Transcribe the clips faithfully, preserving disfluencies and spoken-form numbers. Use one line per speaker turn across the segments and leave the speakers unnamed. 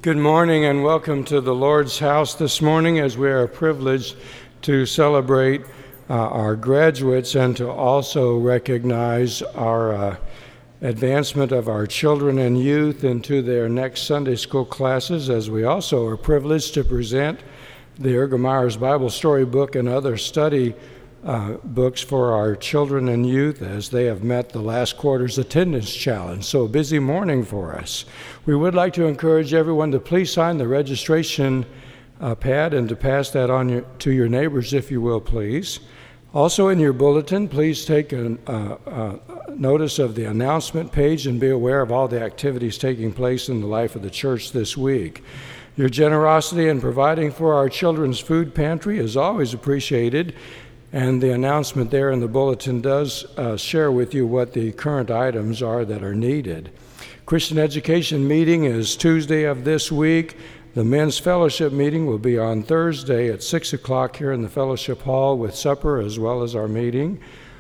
Good morning and welcome to the Lord's house this morning as we are privileged to celebrate uh, our graduates and to also recognize our uh, advancement of our children and youth into their next Sunday school classes, as we also are privileged to present the Ergo Myers Bible Storybook and other study Uh, books for our children and youth as they have met the last quarter's attendance challenge. So a busy morning for us. We would like to encourage everyone to please sign the registration uh, pad and to pass that on your, to your neighbors, if you will, please. Also in your bulletin, please take a uh, uh, notice of the announcement page and be aware of all the activities taking place in the life of the church this week. Your generosity in providing for our children's food pantry is always appreciated. And the announcement there in the bulletin does uh, share with you what the current items are that are needed. Christian education meeting is Tuesday of this week. The men's fellowship meeting will be on Thursday at six o'clock here in the fellowship hall with supper as well as our meeting.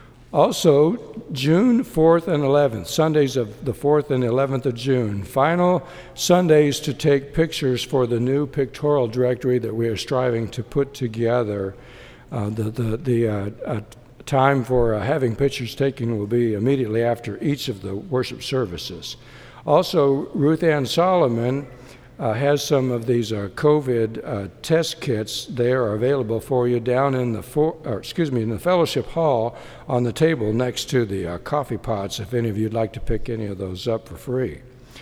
Also, June fourth and eleventh, Sundays of the fourth and eleventh of June, final Sundays to take pictures for the new pictorial directory that we are striving to put together. Uh, the the, the uh, uh, time for uh, having pictures taken will be immediately after each of the worship services. Also, Ruth Ann Solomon uh, has some of these uh, COVID uh, test kits. They are available for you down in the for, or, excuse me in the fellowship hall on the table next to the uh, coffee pots. If any of you'd like to pick any of those up for free.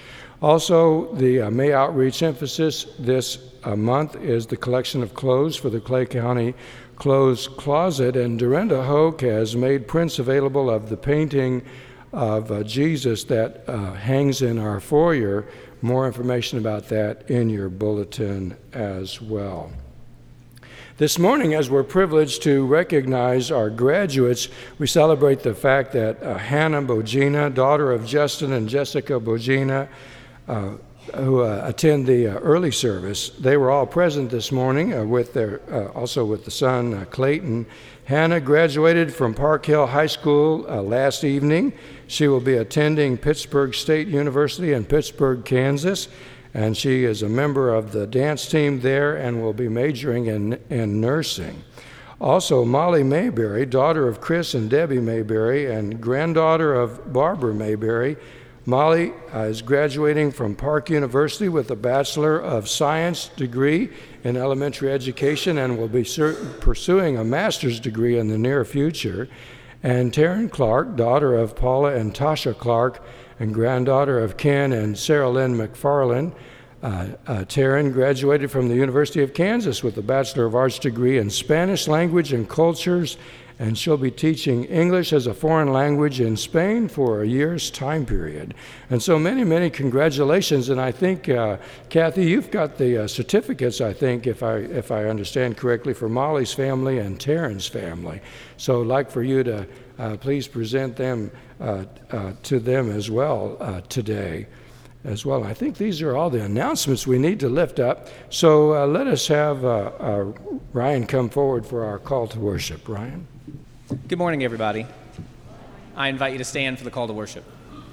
Also, the uh, May outreach emphasis this uh, month is the collection of clothes for the Clay County Clothes Closet, and Dorinda Hoke has made prints available of the painting of uh, Jesus that uh, hangs in our foyer. More information about that in your bulletin as well. This morning, as we're privileged to recognize our graduates, we celebrate the fact that uh, Hannah Bogina, daughter of Justin and Jessica Bogina, uh, who uh, attend the uh, early service. They were all present this morning uh, with their, uh, also with the son, uh, Clayton. Hannah graduated from Park Hill High School uh, last evening. She will be attending Pittsburgh State University in Pittsburgh, Kansas, and she is a member of the dance team there and will be majoring in, in nursing. Also, Molly Mayberry, daughter of Chris and Debbie Mayberry and granddaughter of Barbara Mayberry. Molly uh, is graduating from Park University with a Bachelor of Science degree in elementary education and will be sur- pursuing a master's degree in the near future. And Taryn Clark, daughter of Paula and Tasha Clark and granddaughter of Ken and Sarah Lynn McFarland. Uh, uh, Taryn graduated from the University of Kansas with a Bachelor of Arts degree in Spanish language and cultures, and she'll be teaching English as a foreign language in Spain for a year's time period. And so many, many congratulations. And I think, uh, Kathy, you've got the uh, certificates, I think, if I if I understand correctly, for Molly's family and Taryn's family. So I'd like for you to uh, please present them uh, uh, to them as well uh, today as well. I think these are all the announcements we need to lift up. So uh, let us have uh, uh, Ryan come forward for our call to worship. Ryan?
Good morning, everybody. I invite you to stand for the call to worship.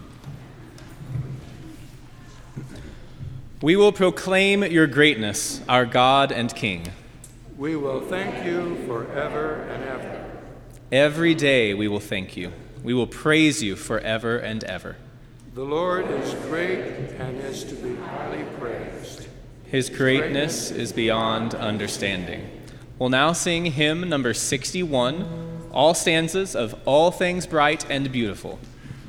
We will proclaim your greatness, our God and King.
We will thank you forever and ever.
Every day we will thank you. We will praise you forever and ever.
The Lord is great and is to be highly praised.
His greatness is beyond understanding. We'll now sing hymn number sixty-one, all stanzas of All Things Bright and Beautiful.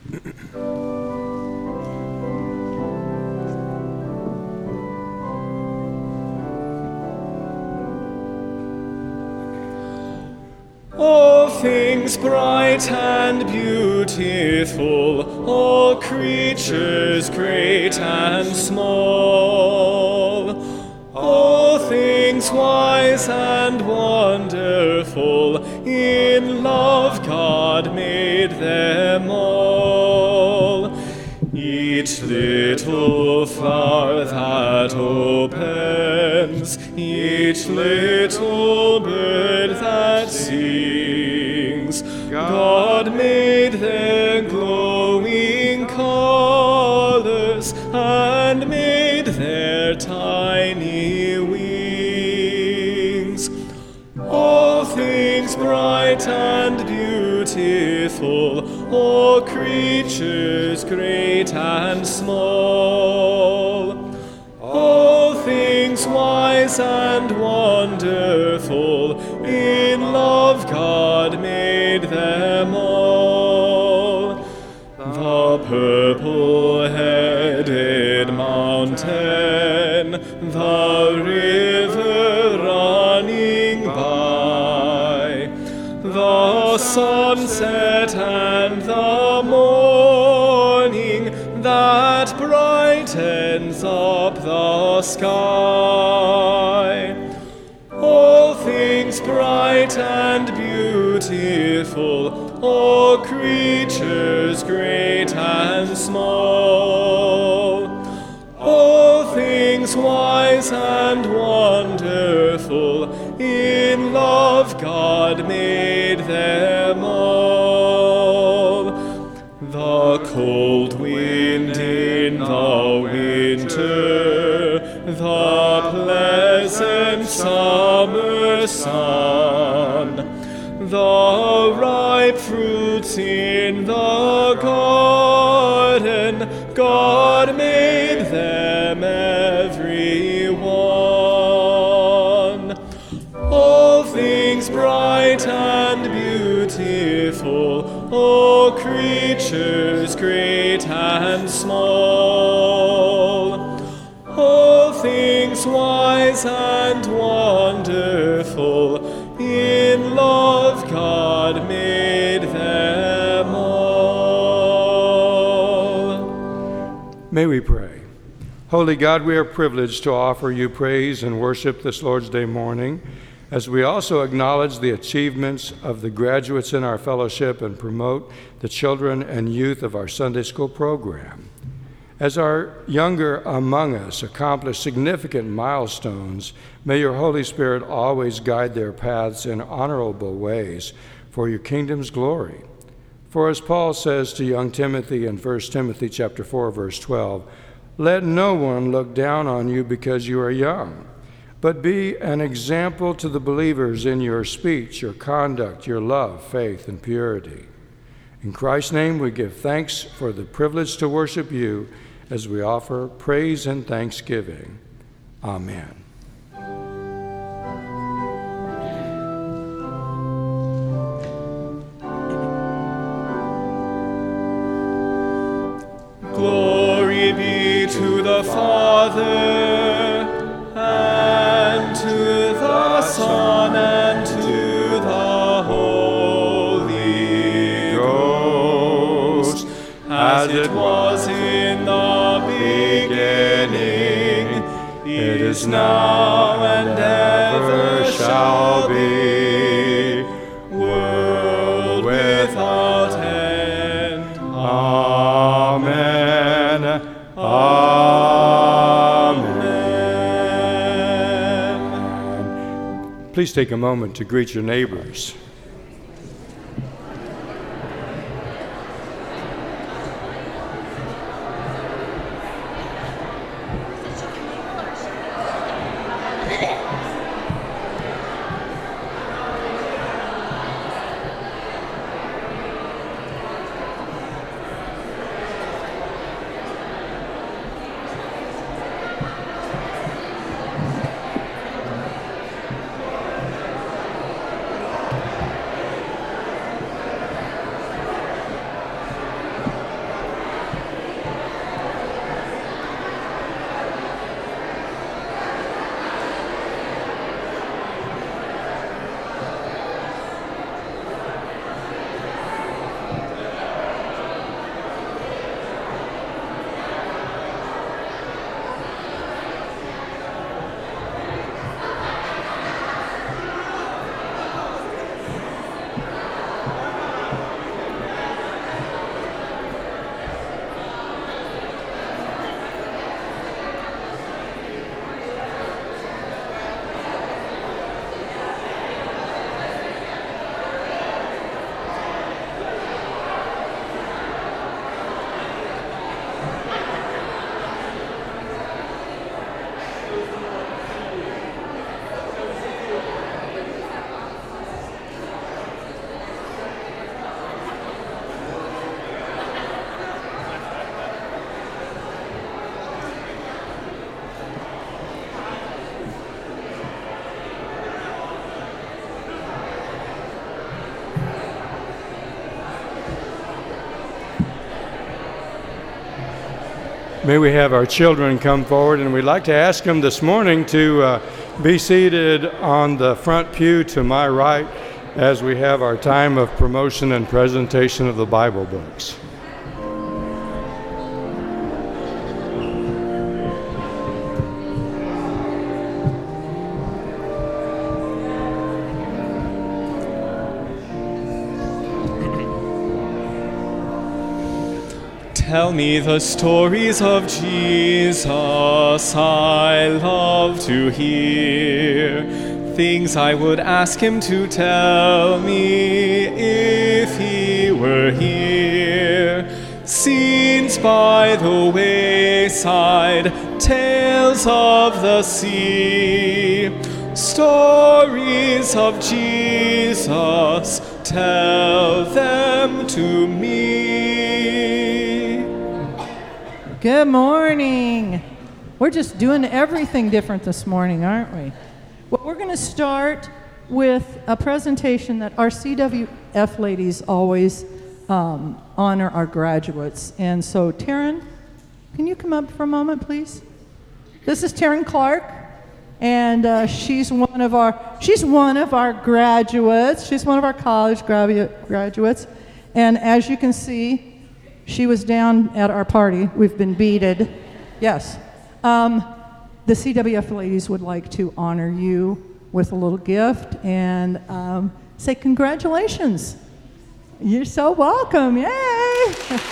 All things bright and beautiful, all creatures great and small, all things wise and wonderful, in love God made them all. Each little flower that opens, each little bird that sings, God made their glowing colors and made their time all creatures great and small, all things wise and wonderful, in love God made them all. The purple-headed mountain, the river running by, the sunset and the morning that brightens up the sky, all things bright and beautiful, all creatures great and small, all things wise and wonderful, in love God made them all. The cold wind in the winter, the pleasant summer sun, the ripe fruits in the garden, God made them every one. All things bright and beautiful, all creatures great and small, all things wise and wonderful, in love God made them all.
May we pray. Holy God, we are privileged to offer you praise and worship this Lord's Day morning, as we also acknowledge the achievements of the graduates in our fellowship and promote the children and youth of our Sunday school program. As our younger among us accomplish significant milestones, may your Holy Spirit always guide their paths in honorable ways for your kingdom's glory. For as Paul says to young Timothy in First Timothy chapter four, verse twelve, let no one look down on you because you are young, but be an example to the believers in your speech, your conduct, your love, faith, and purity. In Christ's name, we give thanks for the privilege to worship you as we offer praise and thanksgiving. Amen.
Glory be to the Father, and to the Son, and to the Holy Ghost, as it was in the beginning, it is now, and ever shall be, world without end. Amen. Amen.
Please take a moment to greet your neighbors. may we have our children come forward, and we'd like to ask them this morning to uh, be seated on the front pew to my right as we have our time of promotion and presentation of the Bible books.
Tell me the stories of Jesus, I love to hear. Things I would ask him to tell me if he were here. Scenes by the wayside, tales of the sea. Stories of Jesus, tell them to me.
Good morning. We're just doing everything different this morning, aren't we? Well, we're going to start with a presentation that our C W F ladies always um, honor our graduates. And so, Taryn, can you come up for a moment, please? This is Taryn Clark, and uh, she's one of our she's one of our graduates. She's one of our college graduate graduates, and as you can see, she was down at our party. We've been beaded. Yes. Um, the C W F ladies would like to honor you with a little gift and um, say congratulations. You're so welcome. Yay!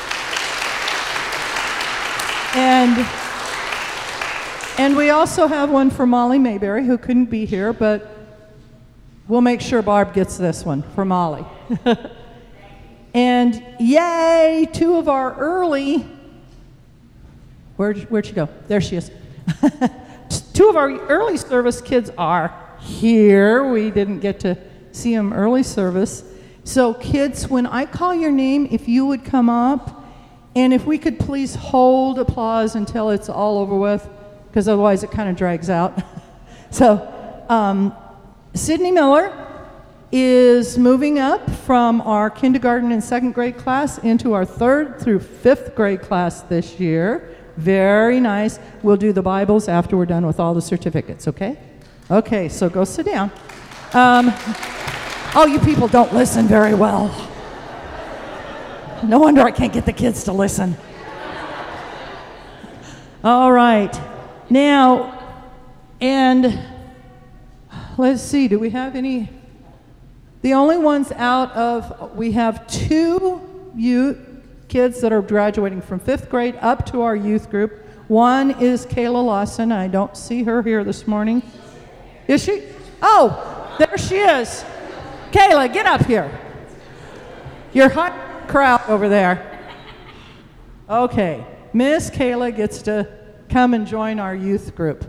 and, and we also have one for Molly Mayberry, who couldn't be here, but we'll make sure Barb gets this one for Molly. And yay, two of our early, where'd, where'd she go? There she is. Two of our early service kids are here. We didn't get to see them early service. So kids, when I call your name, if you would come up, and if we could please hold applause until it's all over with, because otherwise it kind of drags out. So, um, Sydney Miller is moving up from our kindergarten and second grade class into our third through fifth grade class this year. Very nice. We'll do the Bibles after we're done with all the certificates, okay? Okay, so go sit down. Um, oh, you people don't listen very well. No wonder I can't get the kids to listen. All right. Now, and let's see, do we have any? The only ones out of, we have two youth kids that are graduating from fifth grade up to our youth group. One is Kayla Lawson. I don't see her here this morning. Is she? Oh, there she is. Kayla, get up here. You're hot crowd over there. Okay, Miss Kayla gets to come and join our youth group.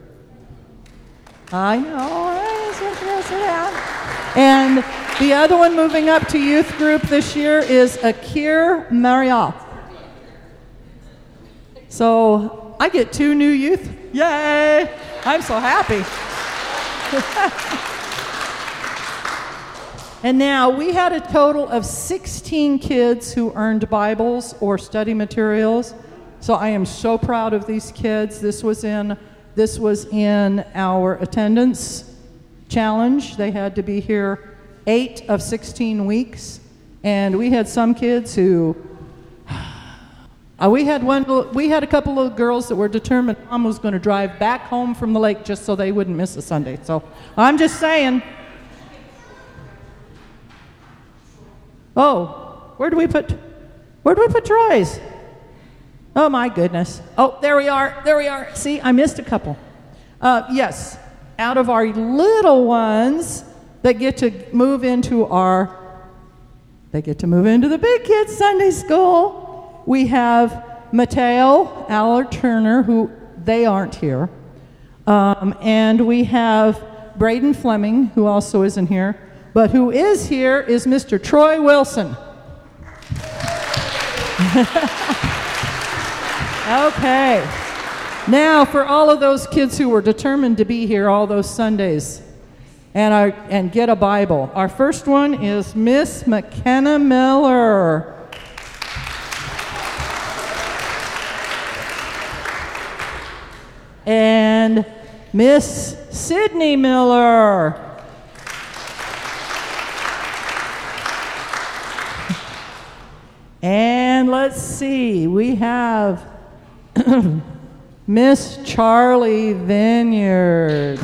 I know. Sit down. And the other one moving up to youth group this year is Akir Marial. So I get two new youth. Yay! I'm so happy. And now we had a total of sixteen kids who earned Bibles or study materials. So I am so proud of these kids. This was in this was in our attendance challenge. They had to be here eight of sixteen weeks, and we had some kids who uh, we had one we had a couple of girls that were determined mom was going to drive back home from the lake just so they wouldn't miss a Sunday. So I'm just saying. Oh, where do we put where do we put Troy's? Oh my goodness. Oh, there we are. There we are. See, I missed a couple. Uh, yes, out of our little ones that get to move into our, they get to move into the big kids Sunday school, we have Mateo Allard Turner, who they aren't here. Um, and we have Braden Fleming, who also isn't here. But who is here is Mister Troy Wilson. Okay. Now, for all of those kids who were determined to be here all those Sundays and our, and get a Bible, our first one is Miss McKenna Miller. and Miss Sydney Miller. And let's see, we have Miss Charlie Vineyard.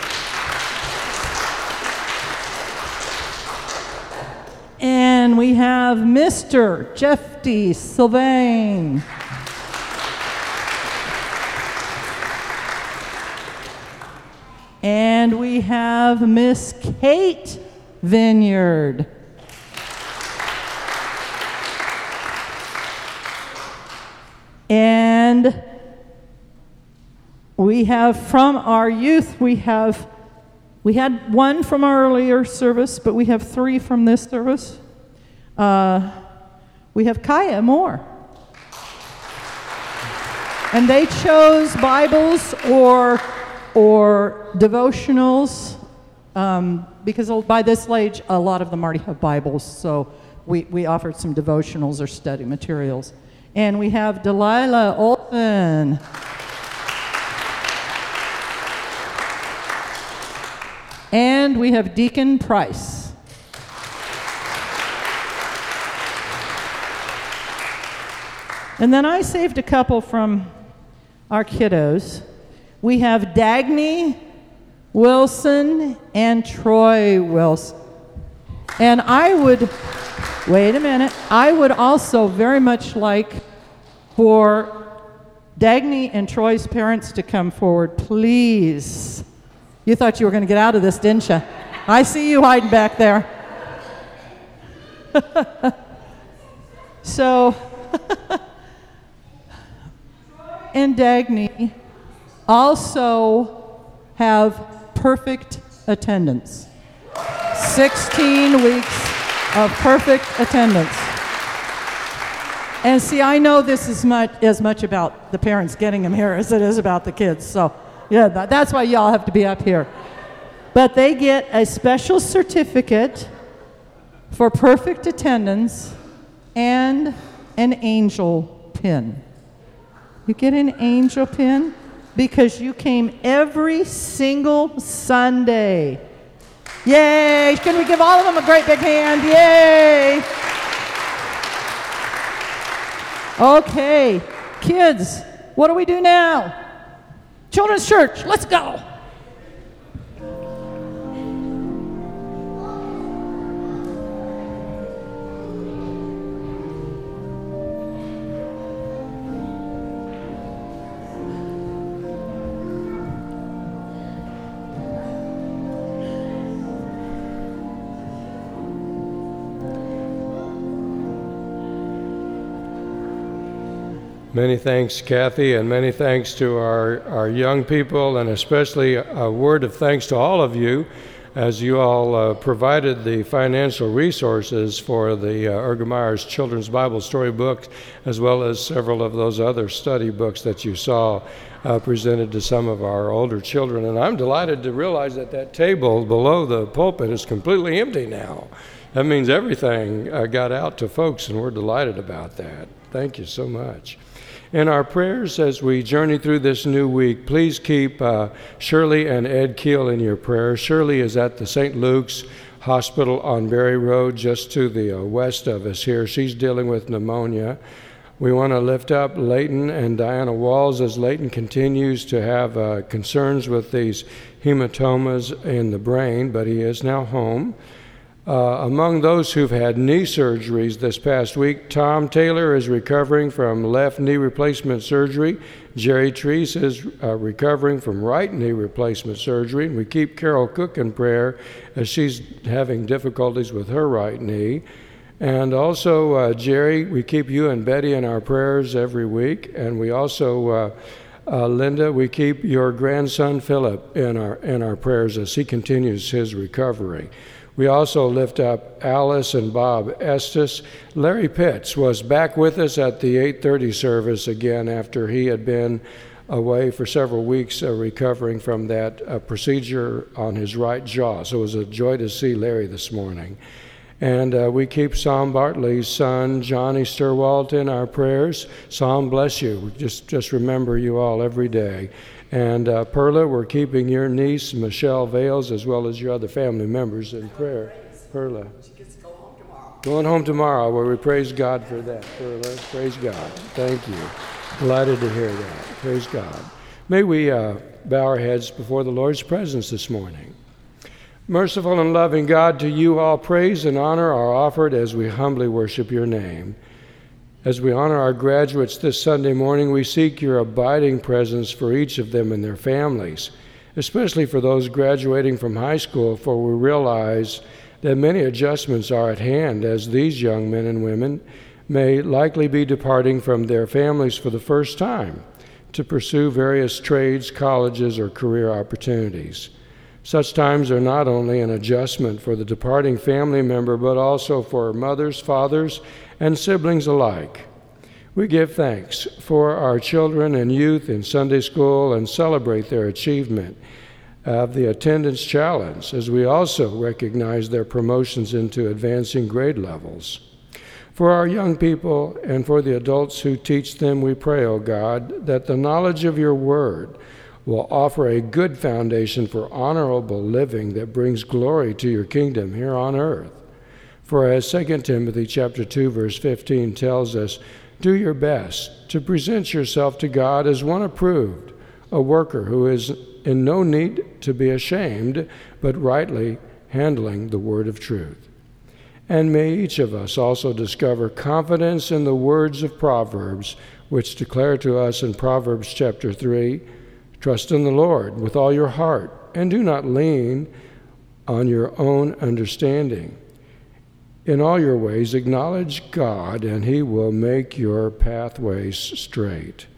And we have Mister Jeffy Sylvain. And we have Miss Kate Vineyard. And we have from our youth, we have, we had one from our earlier service, but we have three from this service. Uh, we have Kaya Moore. And they chose Bibles or, or devotionals, um, because by this age, a lot of them already have Bibles, so we, we offered some devotionals or study materials. And we have Delilah Olson. And we have Deacon Price. And then I saved a couple from our kiddos. We have Dagny Wilson and Troy Wilson. And I would, wait a minute, I would also very much like for Dagny and Troy's parents to come forward, please. You thought you were going to get out of this, didn't you? I see you hiding back there. So, and Dagny also have perfect attendance. sixteen weeks of perfect attendance. And see, I know this is much, as much about the parents getting them here as it is about the kids. So, yeah, that, that's why y'all have to be up here. But they get a special certificate for perfect attendance and an angel pin. You get an angel pin because you came every single Sunday. Yay! Can we give all of them a great big hand? Yay! Okay, kids, what do we do now? Children's Church, let's go.
Many thanks, Kathy, and many thanks to our, our young people, and especially a word of thanks to all of you as you all uh, provided the financial resources for the uh, Erga Myers Children's Bible Storybook, as well as several of those other study books that you saw uh, presented to some of our older children. And I'm delighted to realize that that table below the pulpit is completely empty now. That means everything uh, got out to folks, and we're delighted about that. Thank you so much. In our prayers as we journey through this new week, please keep uh, Shirley and Ed Keel in your prayers. Shirley is at the Saint Luke's Hospital on Berry Road, just to the uh, west of us here. She's dealing with pneumonia. We want to lift up Leighton and Diana Walls as Leighton continues to have uh, concerns with these hematomas in the brain, but he is now home. Uh, among those who've had knee surgeries this past week, Tom Taylor is recovering from left knee replacement surgery. Jerry Treese is uh, recovering from right knee replacement surgery. And we keep Carol Cook in prayer as she's having difficulties with her right knee. And also, uh, Jerry, we keep you and Betty in our prayers every week. And we also, uh, uh, Linda, we keep your grandson Philip in our, in our prayers as he continues his recovery. We also lift up Alice and Bob Estes. Larry Pitts was back with us at the eight thirty service again after he had been away for several weeks uh, recovering from that uh, procedure on his right jaw. So it was a joy to see Larry this morning. And uh, we keep Sam Bartley's son, Johnny Sturwalt, in our prayers. Sam, bless you. We just, just remember you all every day. And uh, Perla, we're keeping your niece, Michelle Vales, as well as your other family members in prayer. Perla.
She gets to go home tomorrow.
Going home tomorrow, where we praise God for that. Perla, praise God. Thank you. Delighted to hear that. Praise God. May we uh, bow our heads before the Lord's presence this morning. Merciful and loving God, to you all praise and honor are offered as we humbly worship your name. As we honor our graduates this Sunday morning, we seek your abiding presence for each of them and their families, especially for those graduating from high school, for we realize that many adjustments are at hand as these young men and women may likely be departing from their families for the first time to pursue various trades, colleges, or career opportunities. Such times are not only an adjustment for the departing family member, but also for mothers, fathers, and siblings alike. We give thanks for our children and youth in Sunday school and celebrate their achievement of the attendance challenge, as we also recognize their promotions into advancing grade levels. For our young people and for the adults who teach them, we pray, O God, that the knowledge of your word will offer a good foundation for honorable living that brings glory to your kingdom here on earth. For as Second Timothy chapter two, verse fifteen tells us, do your best to present yourself to God as one approved, a worker who is in no need to be ashamed, but rightly handling the word of truth. And may each of us also discover confidence in the words of Proverbs, which declare to us in Proverbs chapter three, trust in the Lord with all your heart, and do not lean on your own understanding. In all your ways acknowledge God, and he will make your pathways straight.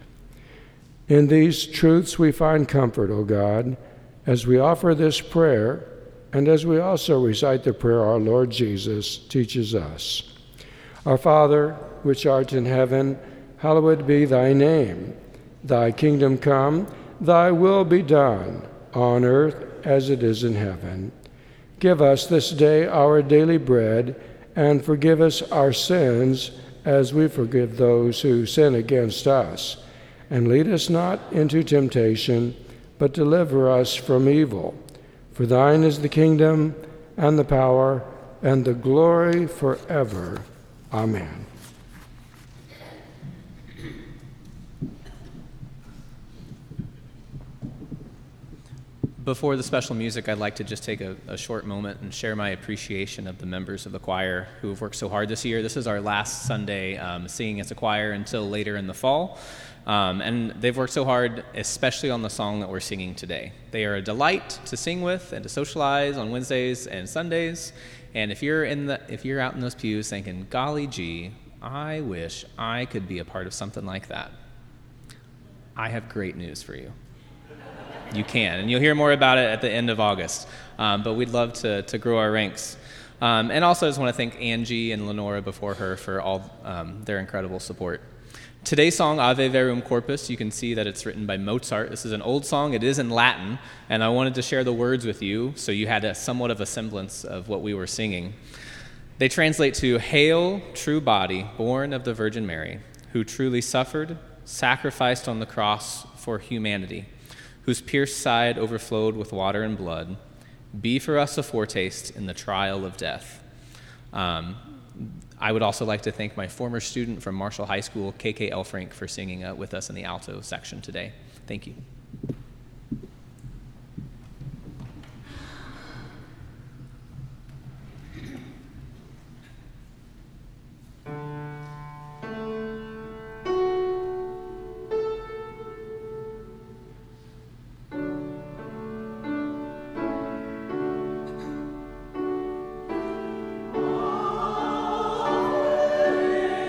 In these truths we find comfort, O God, as we offer this prayer, and as we also recite the prayer our Lord Jesus teaches us. Our Father, which art in heaven, hallowed be thy name. Thy kingdom come, thy will be done, on earth as it is in heaven. Give us this day our daily bread, and forgive us our sins as we forgive those who sin against us. And lead us not into temptation, but deliver us from evil. For thine is the kingdom, and the power, and the glory forever. Amen.
Before the special music, I'd like to just take a, a short moment and share my appreciation of the members of the choir who have worked so hard this year. This is our last Sunday um, singing as a choir until later in the fall. Um, and they've worked so hard, especially on the song that we're singing today. They are a delight to sing with and to socialize on Wednesdays and Sundays. And if you're in the, if you're out in those pews thinking, golly gee, I wish I could be a part of something like that, I have great news for you. You can, and you'll hear more about it at the end of August. Um, but we'd love to to grow our ranks. Um, and also, I just want to thank Angie and Lenora before her for all um, their incredible support. Today's song, Ave Verum Corpus, you can see that it's written by Mozart. This is an old song. It is in Latin, and I wanted to share the words with you so you had a somewhat of a semblance of what we were singing. They translate to, Hail, true body, born of the Virgin Mary, who truly suffered, sacrificed on the cross for humanity, whose pierced side overflowed with water and blood, be for us a foretaste in the trial of death. Um, I would also like to thank my former student from Marshall High School, K K Elfrink, for singing uh, with us in the alto section today. Thank you.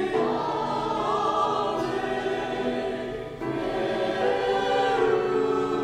Amen.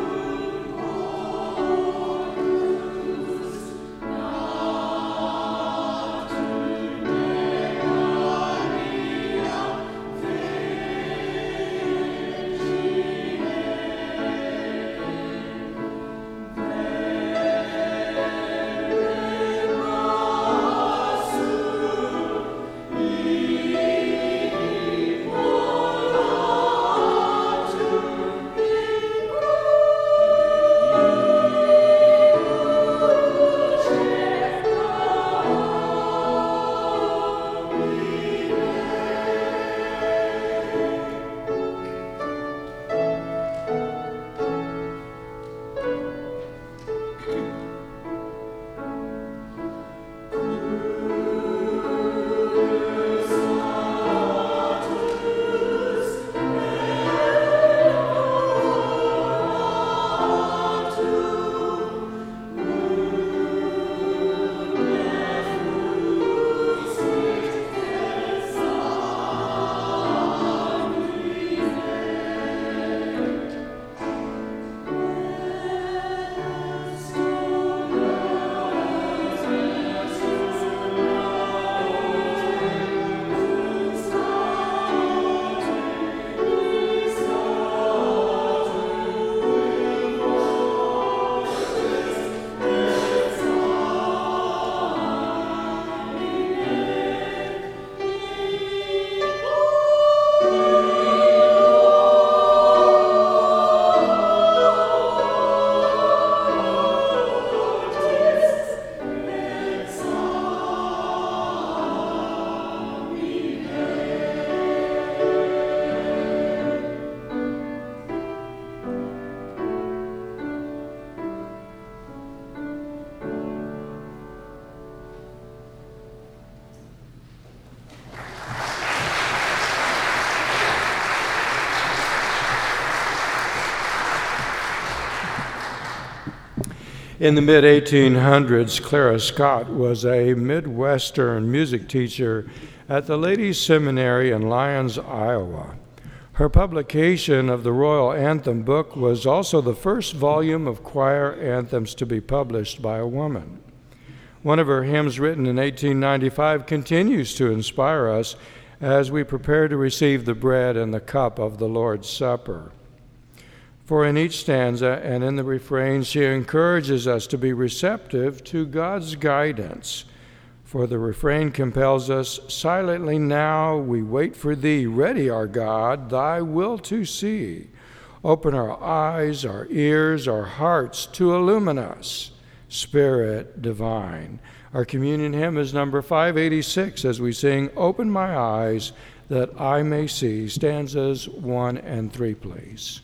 In the mid eighteen hundreds, Clara Scott was a Midwestern music teacher at the Ladies' Seminary in Lyons, Iowa. Her publication of the Royal Anthem book was also the first volume of choir anthems to be published by a woman. One of her hymns, written in eighteen ninety-five, continues to inspire us as we prepare to receive the bread and the cup of the Lord's Supper. For in each stanza and in the refrain, she encourages us to be receptive to God's guidance. For the refrain compels us, silently now we wait for thee, ready, our God, thy will to see. Open our eyes, our ears, our hearts to illumine us, Spirit divine. Our communion hymn is number five eighty-six as we sing, Open My Eyes That I May See, stanzas one and three, please.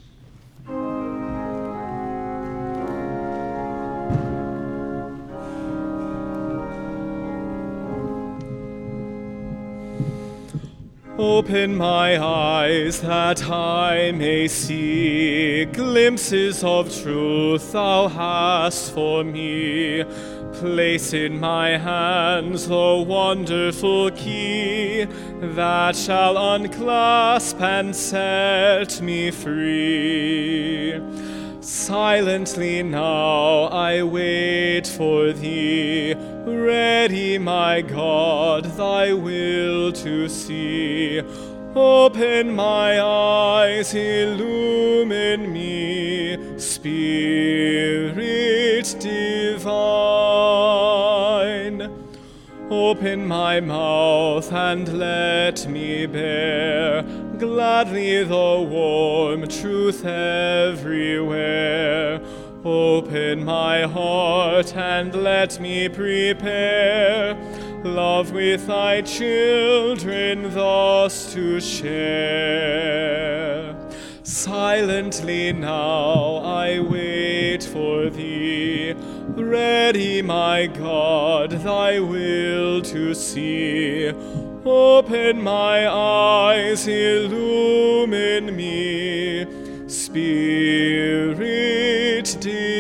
Open my eyes that I may see glimpses of truth thou hast for me. Place in my hands the wonderful key that shall unclasp and set me free. Silently now I wait for thee, ready, my God, thy will to see. Open my eyes, illumine me, Spirit divine. Open my mouth and let me bear gladly the warm truth everywhere. Open my heart and let me prepare love with thy children thus to share. Silently now I wait for thee, ready, my God, thy will to see. Open my eyes, illumine me, Spirit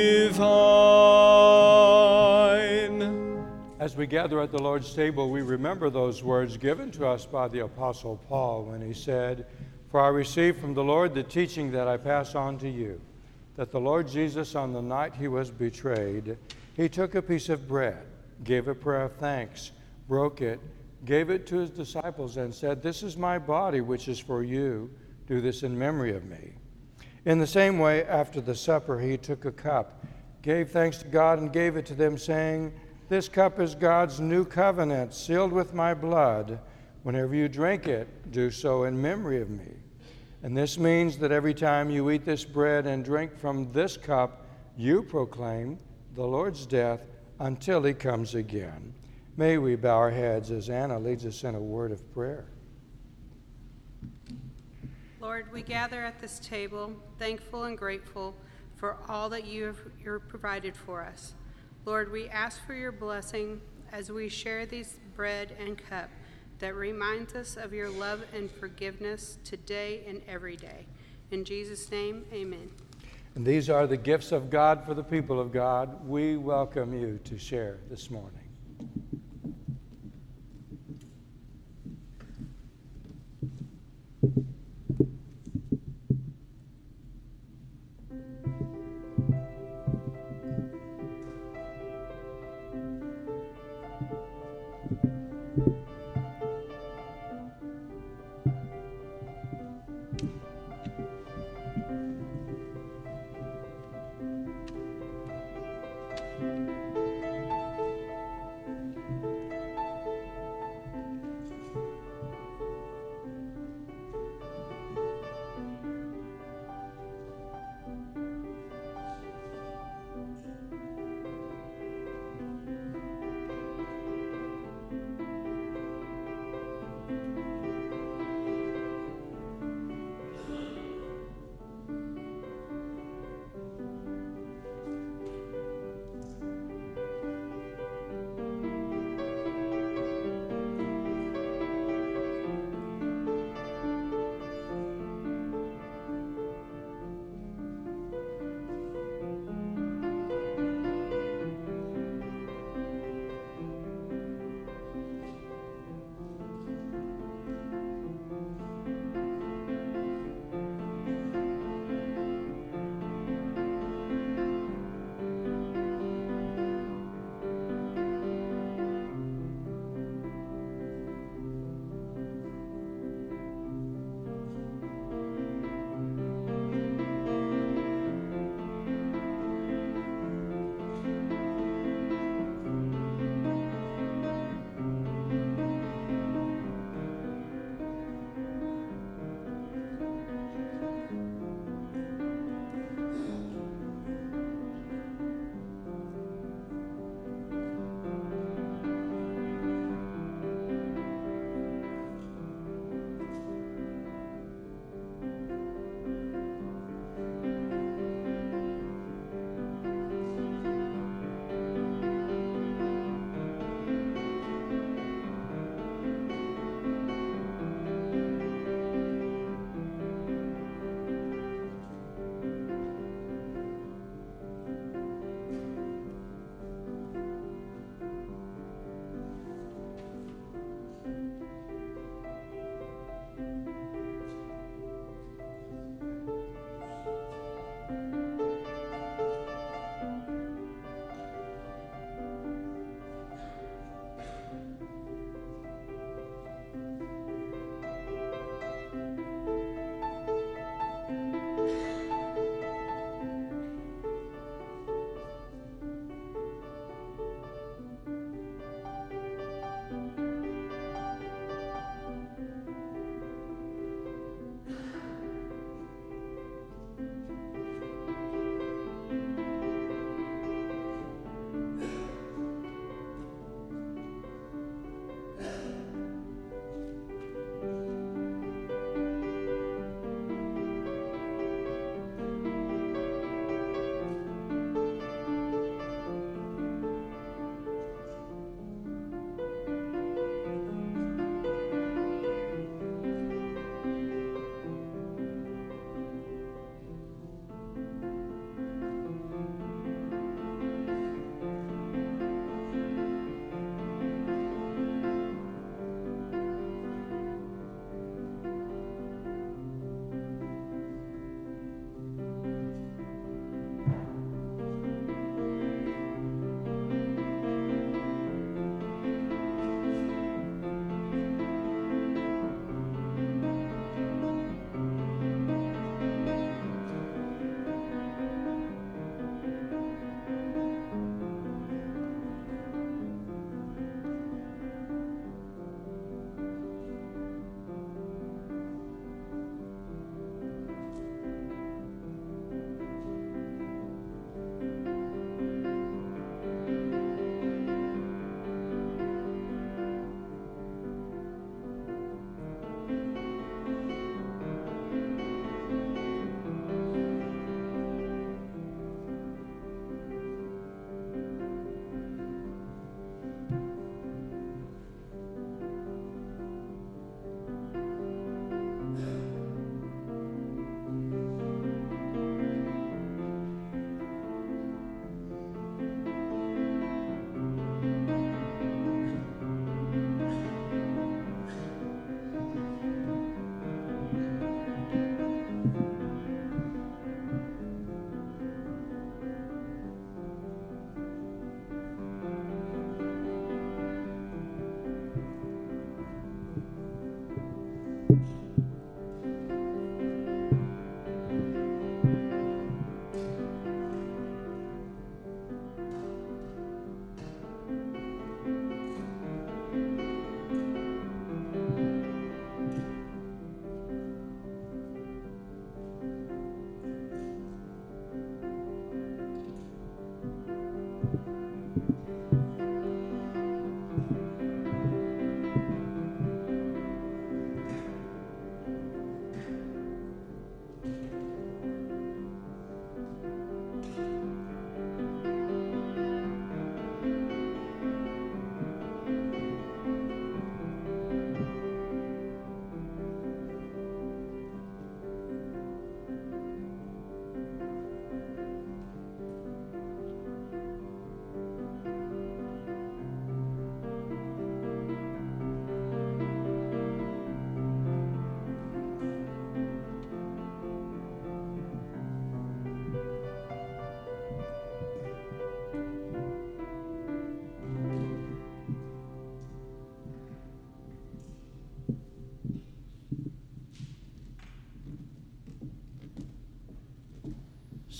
divine.
As we gather at the Lord's table, we remember those words given to us by the Apostle Paul when he said, For I received from the Lord the teaching that I pass on to you, that the Lord Jesus, on the night he was betrayed, he took a piece of bread, gave a prayer of thanks, broke it, gave it to his disciples, and said, This is my body, which is for you. Do this in memory of me. In the same way, after the supper, he took a cup, gave thanks to God, and gave it to them, saying, This cup is God's new covenant, sealed with my blood. Whenever you drink it, do so in memory of me. And this means that every time you eat this bread and drink from this cup, you proclaim the Lord's death until he comes again. May we bow our heads as Anna leads us in a word of prayer.
Lord, we gather at this table, thankful and grateful for all that you have you're provided for us. Lord, we ask for your blessing as we share these bread and cup that reminds us of your love and forgiveness today and every day. In Jesus' name, amen.
And these are the gifts of God for the people of God. We welcome you to share this morning.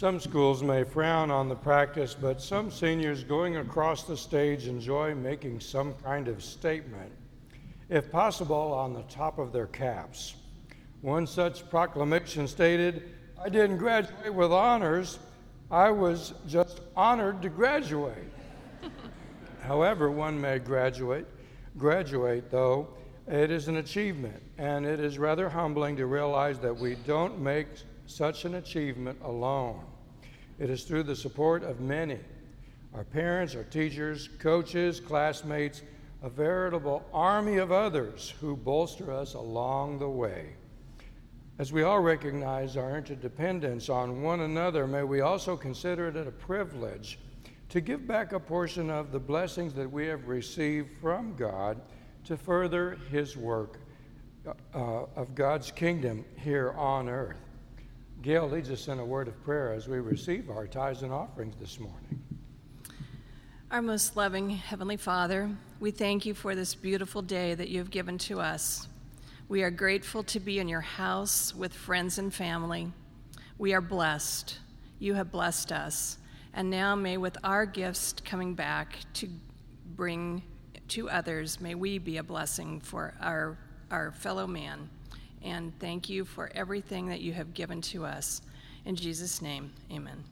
Some schools may frown on the practice, but some seniors going across the stage enjoy making some kind of statement, if possible on the top of their caps. One such proclamation stated, "I didn't graduate with honors, I was just honored to graduate." However one may graduate, graduate though, it is an achievement, and it is rather humbling to realize that we don't make such an achievement alone. It is through the support of many, our parents, our teachers, coaches, classmates, a veritable army of others who bolster us along the way. As we all recognize our interdependence on one another, may we also consider it a privilege to give back a portion of the blessings that we have received from God to further His work uh, of God's kingdom here on earth. Gail leads us in a word of prayer as we receive our tithes and offerings this morning.
Our most loving Heavenly Father, we thank you for this beautiful day that you have given to us. We are grateful to be in your house with friends and family. We are blessed. You have blessed us. And now may with our gifts coming back to bring to others, may we be a blessing for our, our fellow man. And thank you for everything that you have given to us. In Jesus' name, amen.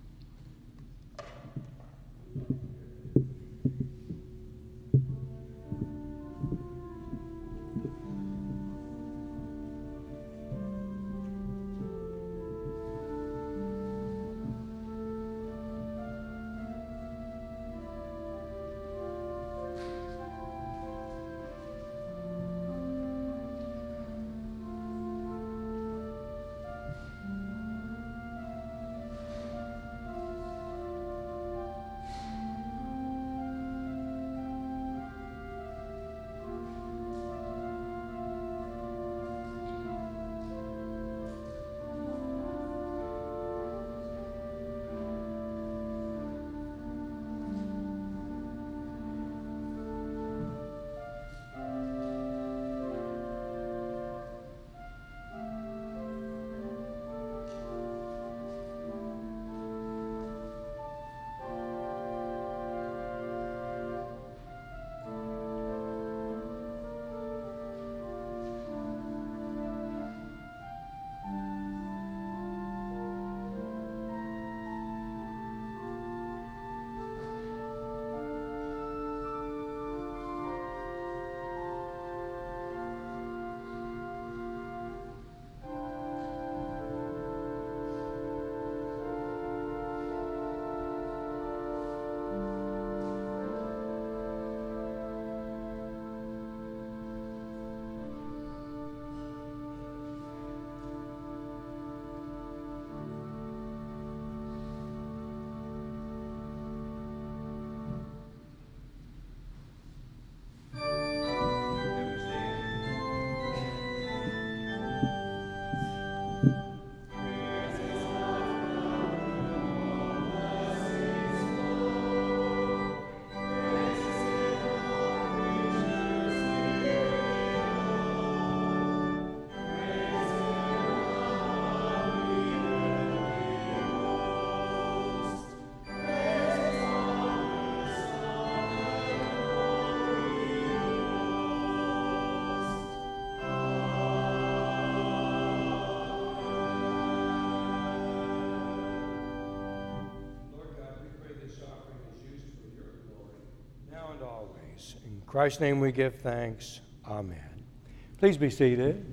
In Christ's name we give thanks. Amen. Please be seated.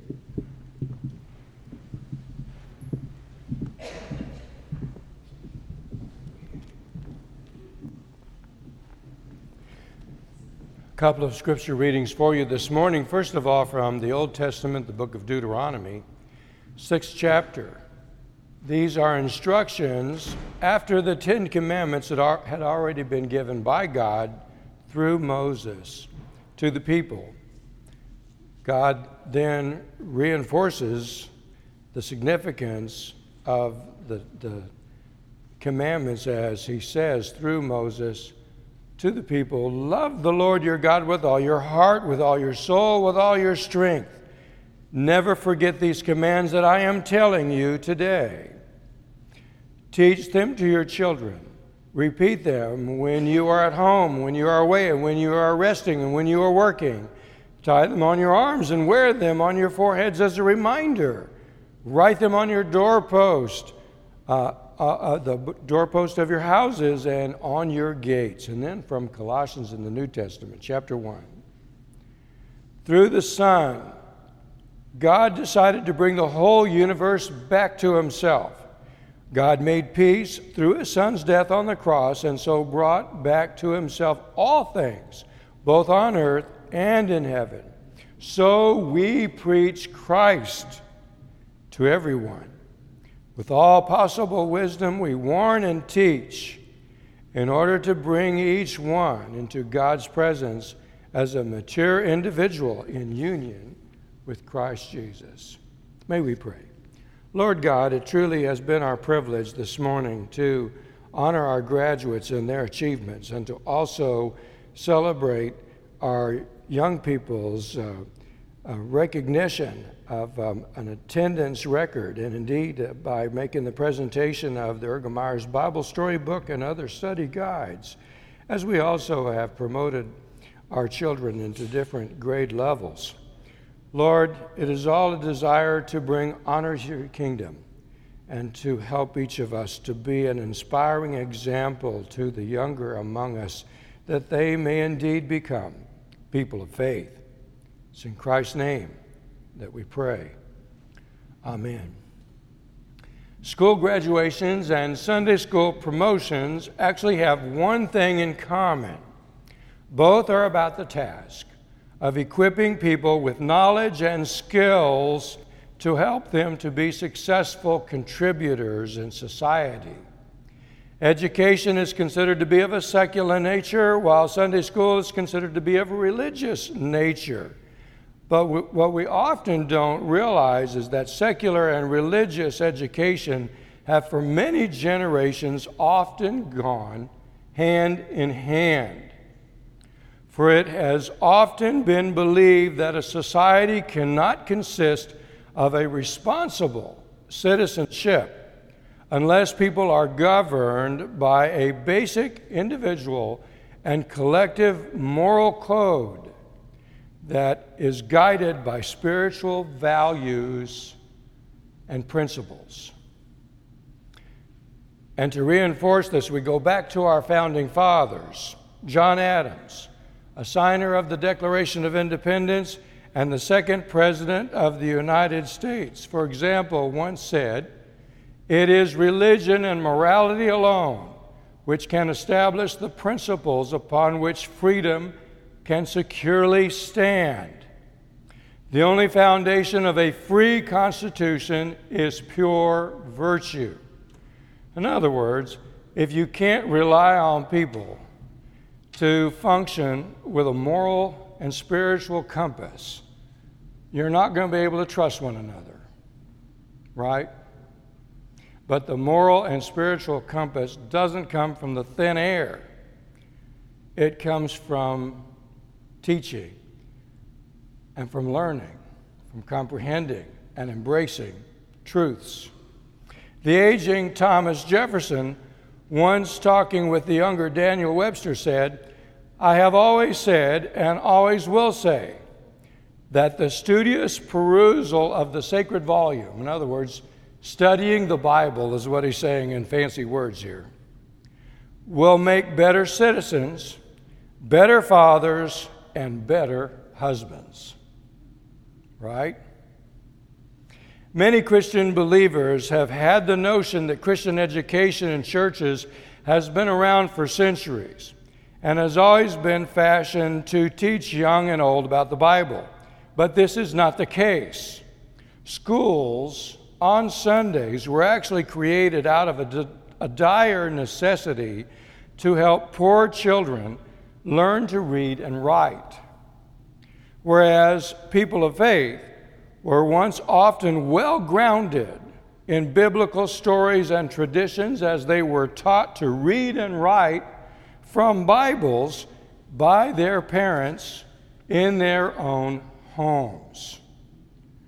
A couple of scripture readings for you this morning. First of all, from the Old Testament, the book of Deuteronomy, sixth chapter. These are instructions after the Ten Commandments that are, had already been given by God through Moses to the people. God then reinforces the significance of the, the commandments as he says through Moses to the people, love the Lord your God with all your heart, with all your soul, with all your strength. Never forget these commands that I am telling you today. Teach them to your children. Repeat them when you are at home, when you are away, and when you are resting, and when you are working. Tie them on your arms and wear them on your foreheads as a reminder. Write them on your doorpost, uh, uh, uh, the doorpost of your houses, and on your gates. And then from Colossians in the New Testament, chapter one. Through the Son, God decided to bring the whole universe back to himself. God made peace through his Son's death on the cross, and so brought back to himself all things, both on earth and in heaven. So we preach Christ to everyone. With all possible wisdom, we warn and teach in order to bring each one into God's presence as a mature individual in union with Christ Jesus. May we pray. Lord God, it truly has been our privilege this morning to honor our graduates and their achievements, and to also celebrate our young people's uh, uh, recognition of um, an attendance record, and indeed uh, by making the presentation of the Ergo Myers Bible Storybook and other study guides, as we also have promoted our children into different grade levels. Lord, it is all a desire to bring honor to your kingdom and to help each of us to be an inspiring example to the younger among us, that they may indeed become people of faith. It's in Christ's name that we pray. Amen. School graduations and Sunday school promotions actually have one thing in common. Both are about the task of equipping people with knowledge and skills to help them to be successful contributors in society. Education is considered to be of a secular nature, while Sunday school is considered to be of a religious nature. But w- what we often don't realize is that secular and religious education have for many generations often gone hand in hand. For it has often been believed that a society cannot consist of a responsible citizenship unless people are governed by a basic individual and collective moral code that is guided by spiritual values and principles. And to reinforce this, we go back to our founding fathers, John Adams, a signer of the Declaration of Independence and the second President of the United States, for example, once said, "It is religion and morality alone which can establish the principles upon which freedom can securely stand. The only foundation of a free Constitution is pure virtue." In other words, if you can't rely on people to function with a moral and spiritual compass, you're not going to be able to trust one another, right? But the moral and spiritual compass doesn't come from the thin air. It comes from teaching and from learning, from comprehending and embracing truths. The aging Thomas Jefferson, once talking with the younger Daniel Webster, said, "I have always said and always will say that the studious perusal of the sacred volume," in other words, studying the Bible is what he's saying in fancy words here, "will make better citizens, better fathers, and better husbands." Right? Many Christian believers have had the notion that Christian education in churches has been around for centuries and has always been fashioned to teach young and old about the Bible. But this is not the case. Schools on Sundays were actually created out of a, a dire necessity to help poor children learn to read and write. Whereas people of faith were once often well grounded in biblical stories and traditions, as they were taught to read and write from Bibles by their parents in their own homes.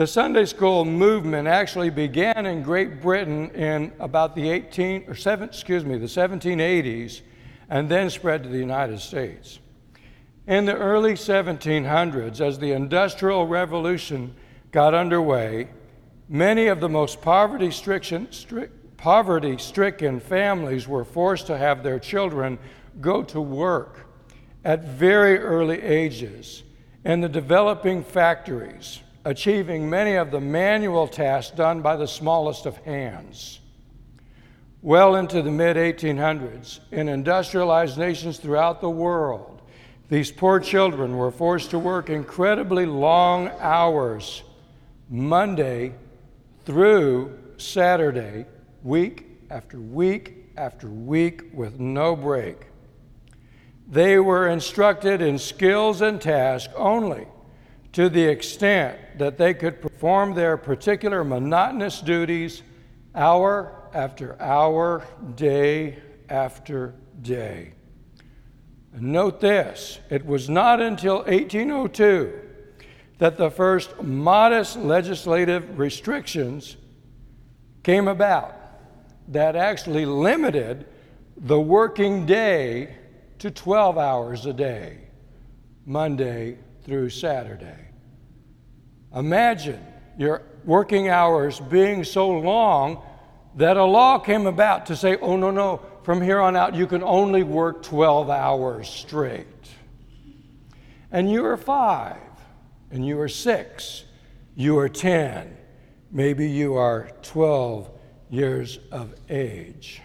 The Sunday school movement actually began in Great Britain in about the eighteen or seven, excuse me, the seventeen eighties, and then spread to the United States. In the early seventeen hundreds, as the Industrial Revolution got underway, many of the most poverty-stricken, stri- poverty-stricken families were forced to have their children go to work at very early ages in the developing factories, achieving many of the manual tasks done by the smallest of hands. Well into the mid eighteen hundreds, in industrialized nations throughout the world, these poor children were forced to work incredibly long hours, Monday through Saturday, week after week after week, with no break. They were instructed in skills and tasks only to the extent that they could perform their particular monotonous duties hour after hour, day after day. And note this, it was not until eighteen oh two that the first modest legislative restrictions came about that actually limited the working day to twelve hours a day, Monday through Saturday. Imagine your working hours being so long that a law came about to say, oh, no, no, from here on out you can only work twelve hours straight. And you are five, and you are six, you are ten, maybe you are twelve years of age.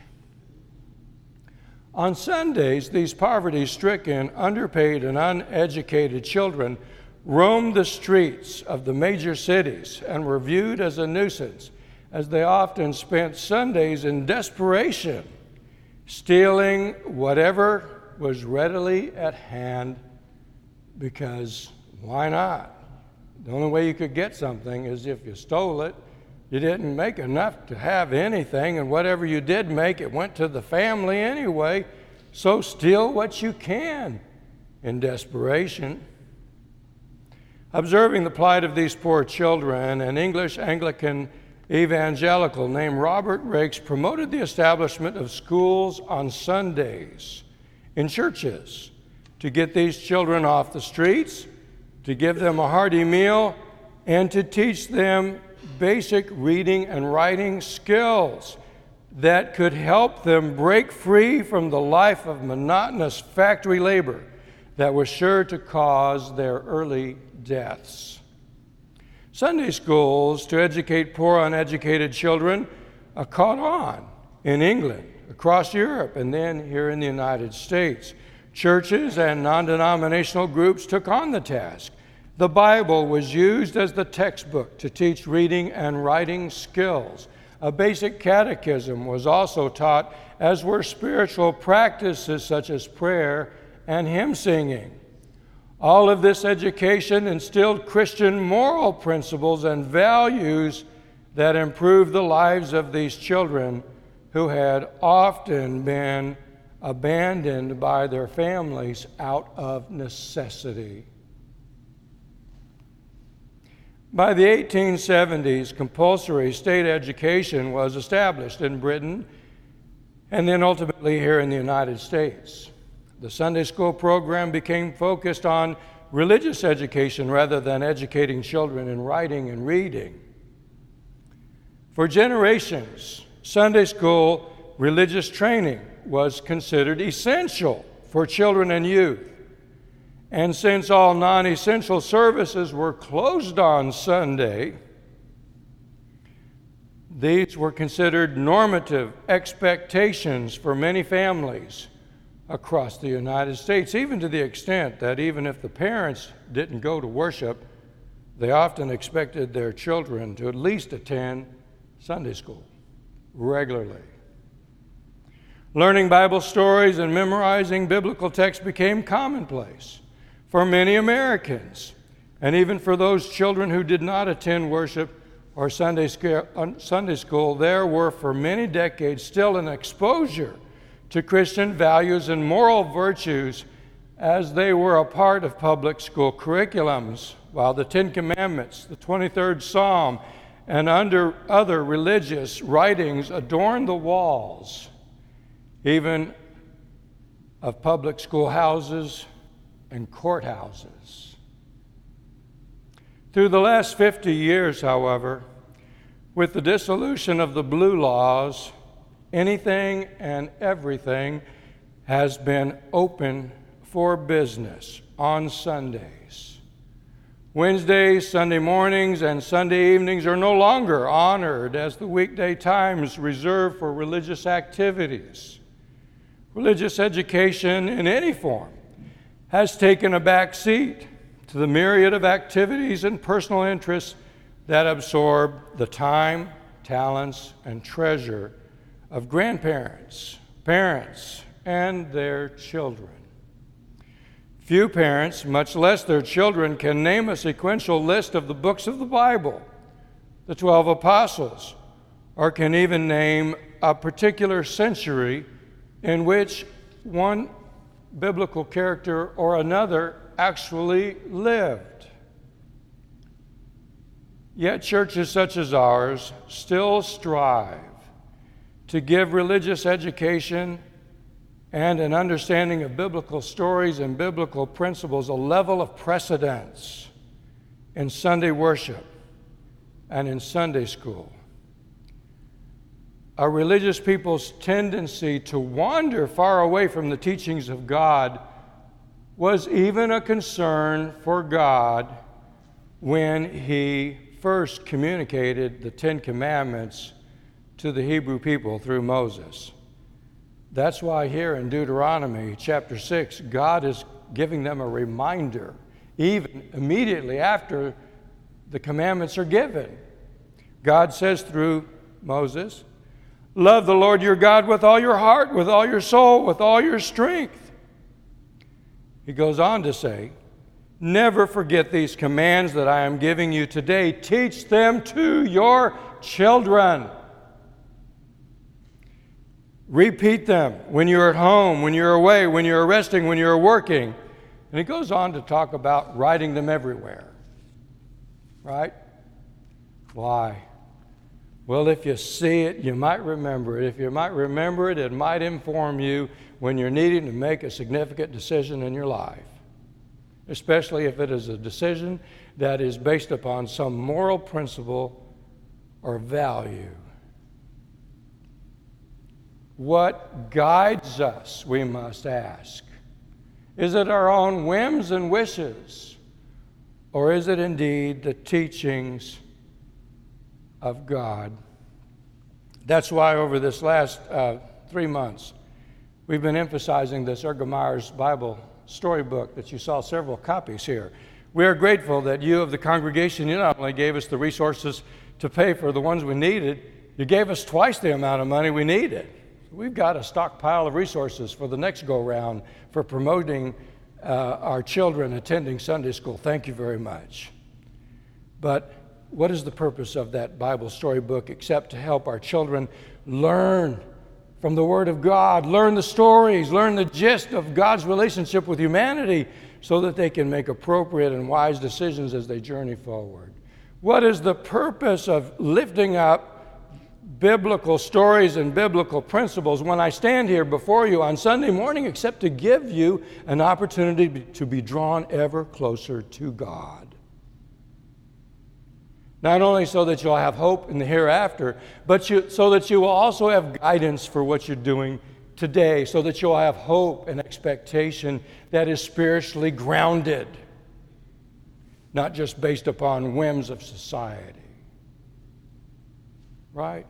On Sundays, these poverty-stricken, underpaid, and uneducated children roamed the streets of the major cities and were viewed as a nuisance, as they often spent Sundays in desperation, stealing whatever was readily at hand, because why not? The only way you could get something is if you stole it. You didn't make enough to have anything, and whatever you did make, it went to the family anyway, so steal what you can in desperation. Observing the plight of these poor children, an English Anglican evangelical named Robert Raikes promoted the establishment of schools on Sundays in churches to get these children off the streets, to give them a hearty meal, and to teach them basic reading and writing skills that could help them break free from the life of monotonous factory labor that was sure to cause their early deaths. Sunday schools to educate poor, uneducated children uh, caught on in England, across Europe, and then here in the United States. Churches and non-denominational groups took on the task. The Bible was used as the textbook to teach reading and writing skills. A basic catechism was also taught, as were spiritual practices such as prayer and hymn singing. All of this education instilled Christian moral principles and values that improved the lives of these children who had often been abandoned by their families out of necessity. By the eighteen seventies, compulsory state education was established in Britain and then ultimately here in the United States. The Sunday school program became focused on religious education rather than educating children in writing and reading. For generations, Sunday school religious training was considered essential for children and youth. And since all non-essential services were closed on Sunday, these were considered normative expectations for many families across the United States, even to the extent that even if the parents didn't go to worship, they often expected their children to at least attend Sunday school regularly. Learning Bible stories and memorizing biblical texts became commonplace for many Americans, and even for those children who did not attend worship or Sunday school, there were for many decades still an exposure to Christian values and moral virtues as they were a part of public school curriculums, while the Ten Commandments, the twenty-third Psalm, and under other religious writings adorned the walls, even of public schoolhouses and courthouses. Through the last fifty years, however, with the dissolution of the Blue Laws, anything and everything has been open for business on Sundays. Wednesdays, Sunday mornings, and Sunday evenings are no longer honored as the weekday times reserved for religious activities. Religious education in any form has taken a back seat to the myriad of activities and personal interests that absorb the time, talents, and treasure of grandparents, parents, and their children. Few parents, much less their children, can name a sequential list of the books of the Bible, the twelve apostles, or can even name a particular century in which one biblical character or another actually lived. Yet churches such as ours still strive to give religious education and an understanding of biblical stories and biblical principles a level of precedence in Sunday worship and in Sunday school. Our religious people's tendency to wander far away from the teachings of God was even a concern for God when He first communicated the Ten Commandments to the Hebrew people through Moses. That's why here in Deuteronomy chapter six, God is giving them a reminder, even immediately after the commandments are given. God says through Moses, "Love the Lord your God with all your heart, with all your soul, with all your strength." He goes on to say, "Never forget these commands that I am giving you today. Teach them to your children. Repeat them when you're at home, when you're away, when you're resting, when you're working." And he goes on to talk about writing them everywhere. Right? Why? Well, if you see it, you might remember it. If you might remember it, it might inform you when you're needing to make a significant decision in your life, especially if it is a decision that is based upon some moral principle or value. What guides us, we must ask? Is it our own whims and wishes, or is it indeed the teachings of God? That's why over this last uh, three months, we've been emphasizing this Erga Myers Bible storybook that you saw several copies here. We are grateful that you of the congregation, you not only gave us the resources to pay for the ones we needed, you gave us twice the amount of money we needed. We've got a stockpile of resources for the next go-round for promoting uh, our children attending Sunday school. Thank you very much. But what is the purpose of that Bible storybook except to help our children learn from the Word of God, learn the stories, learn the gist of God's relationship with humanity so that they can make appropriate and wise decisions as they journey forward? What is the purpose of lifting up biblical stories and biblical principles when I stand here before you on Sunday morning except to give you an opportunity to be drawn ever closer to God? Not only so that you'll have hope in the hereafter, but you, so that you will also have guidance for what you're doing today, so that you'll have hope and expectation that is spiritually grounded, not just based upon whims of society. Right?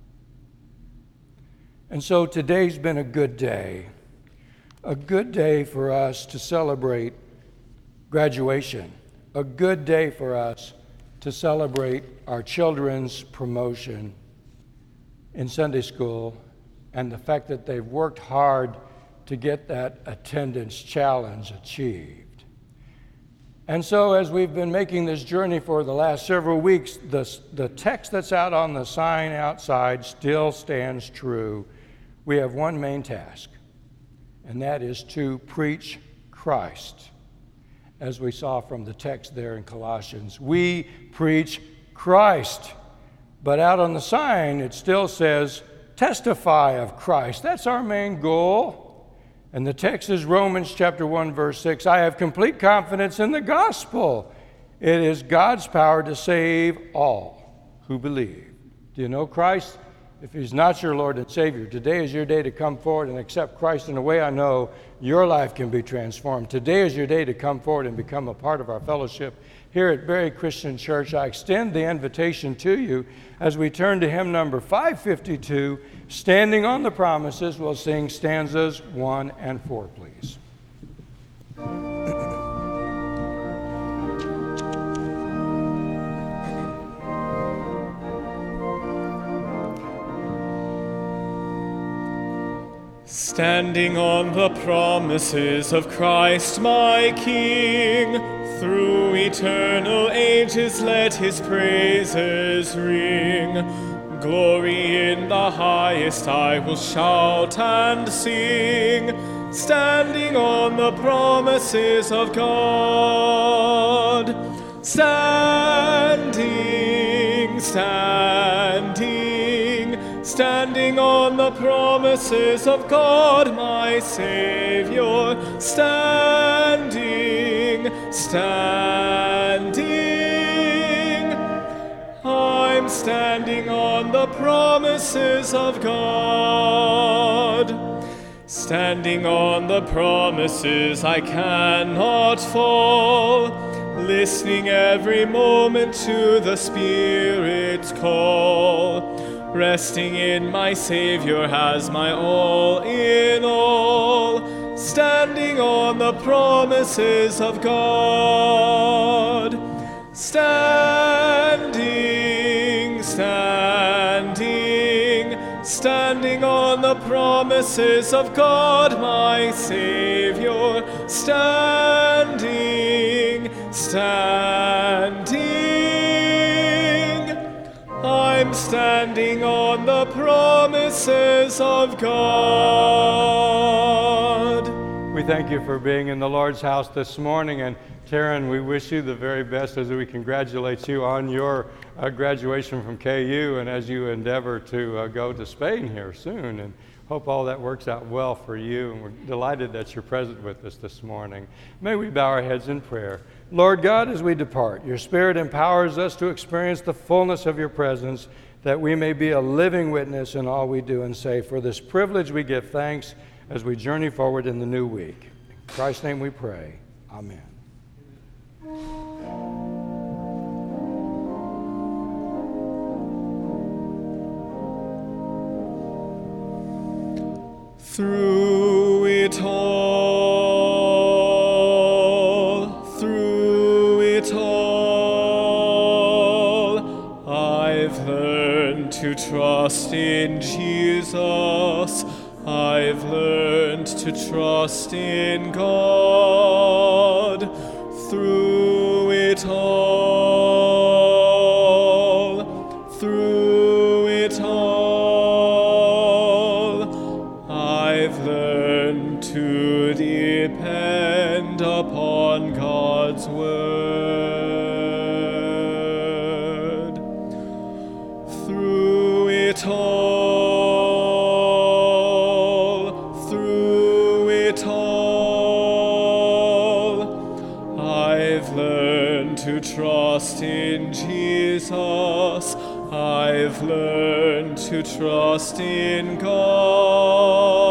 And so today's been a good day, a good day for us to celebrate graduation, a good day for us to celebrate our children's promotion in Sunday school and the fact that they've worked hard to get that attendance challenge achieved. And so as we've been making this journey for the last several weeks, the, the text that's out on the sign outside still stands true. We have one main task, and that is to preach Christ, as we saw from the text there in Colossians. We preach Christ, but out on the sign it still says, testify of Christ. That's our main goal. And the text is Romans chapter one, verse six. I have complete confidence in the gospel. It is God's power to save all who believe. Do you know Christ? If he's not your Lord and Savior, today is your day to come forward and accept Christ in a way I know your life can be transformed. Today is your day to come forward and become a part of our fellowship here at Berry Christian Church. I extend the invitation to you as we turn to hymn number five fifty-two, Standing on the Promises. We'll sing stanzas one and four, please.
Standing on the promises of Christ my King, through eternal ages let his praises ring. Glory in the highest I will shout and sing, standing on the promises of God. Standing, standing, standing on the promises of God, my Savior. Standing, standing, I'm standing on the promises of God. Standing on the promises, I cannot fall, listening every moment to the Spirit's call, resting in my Savior as my all in all, standing on the promises of God. Standing, standing, standing on the promises of God, my Savior. Standing, standing, I'm standing on the promises of God.
We thank you for being in the Lord's house this morning, and Taryn, we wish you the very best as we congratulate you on your uh, graduation from K U and as you endeavor to uh, go to Spain here soon, and hope all that works out well for you, and we're delighted that you're present with us this morning. May we bow our heads in prayer. Lord God, as we depart, your Spirit empowers us to experience the fullness of your presence, that we may be a living witness in all we do and say. For this privilege we give thanks as we journey forward in the new week. In Christ's name we pray. Amen.
Through it all, through it all, I've learned to trust in Jesus. I've learned to trust in God. Through it all, through it all, I've learned to depend upon God's word. Through it all, through it all, I've learned to trust in Jesus. I've learned to trust in God.